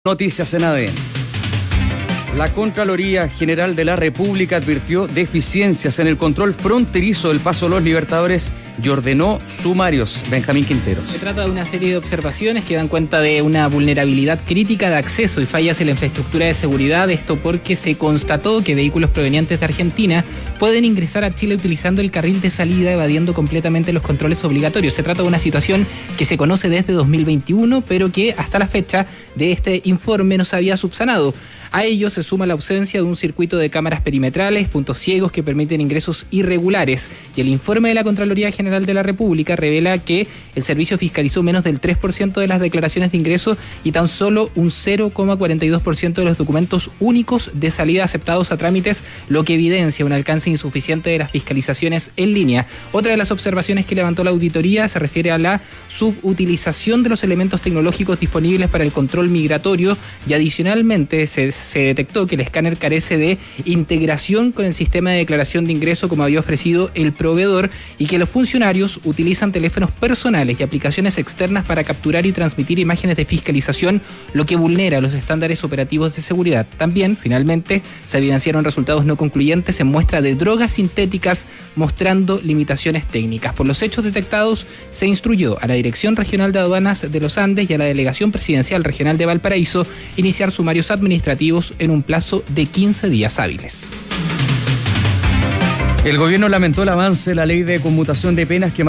Noticias en ADN. La Contraloría General de la República advirtió deficiencias en el control fronterizo del Paso Los Libertadores y ordenó sumarios. Benjamín Quinteros. Se trata de una serie de observaciones que dan cuenta de una vulnerabilidad crítica de acceso y fallas en la infraestructura de seguridad. Esto porque se constató que vehículos provenientes de Argentina pueden ingresar a Chile utilizando el carril de salida, evadiendo completamente los controles obligatorios. Se trata de una situación que se conoce desde 2021, pero que hasta la fecha de este informe no se había subsanado. A ello se suma la ausencia de un circuito de cámaras perimetrales, puntos ciegos que permiten ingresos irregulares. Y el informe de la Contraloría General de la República revela que el servicio fiscalizó menos del 3% de las declaraciones de ingreso y tan solo un 0,42% de los documentos únicos de salida aceptados a trámites, lo que evidencia un alcance insuficiente de las fiscalizaciones en línea. Otra de las observaciones que levantó la auditoría se refiere a la subutilización de los elementos tecnológicos disponibles para el control migratorio y adicionalmente se detectó que el escáner carece de integración con el sistema de declaración de ingreso como había ofrecido el proveedor y que los funcionarios utilizan teléfonos personales y aplicaciones externas para capturar y transmitir imágenes de fiscalización, lo que vulnera los estándares operativos de seguridad. También, finalmente, se evidenciaron resultados no concluyentes en muestra de drogas sintéticas, mostrando limitaciones técnicas. Por los hechos detectados, se instruyó a la Dirección Regional de Aduanas de los Andes y a la Delegación Presidencial Regional de Valparaíso iniciar sumarios administrativos en un plazo de 15 días hábiles. El gobierno lamentó el avance de la ley de conmutación de penas que